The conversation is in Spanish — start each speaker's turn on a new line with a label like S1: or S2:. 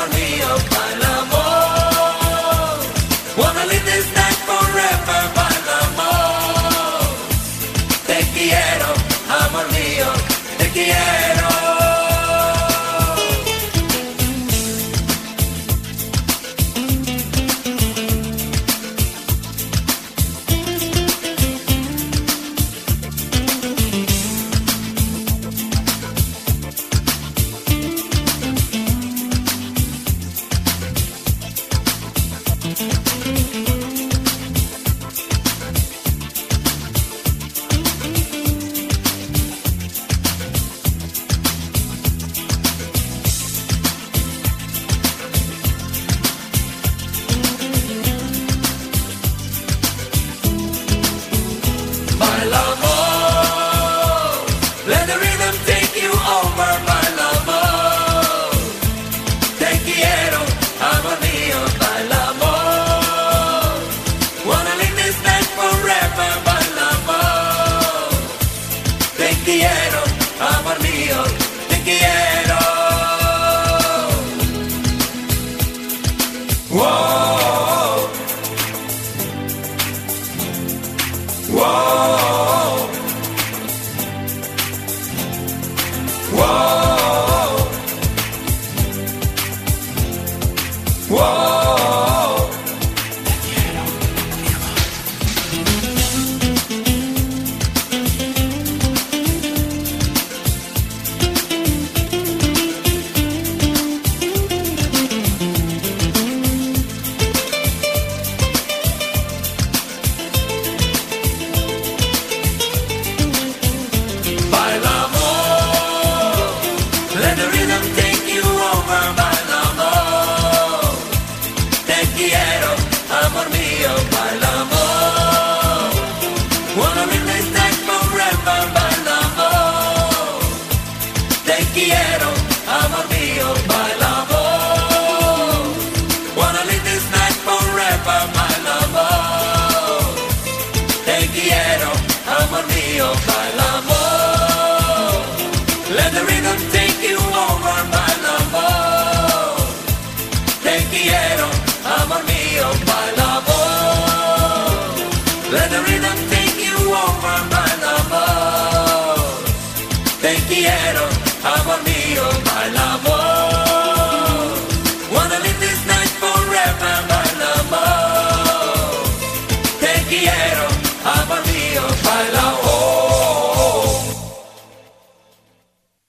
S1: amor mío, bailamos. Wanna live this night forever, bailamos. Te quiero, amor mío, te quiero. Let the rhythm take you over, bailamos. Te quiero, amor mío, bailamos. Wanna live this night forever, bailamos. Te quiero, amor mío, te quiero. Whoa, whoa. Whoa, whoa.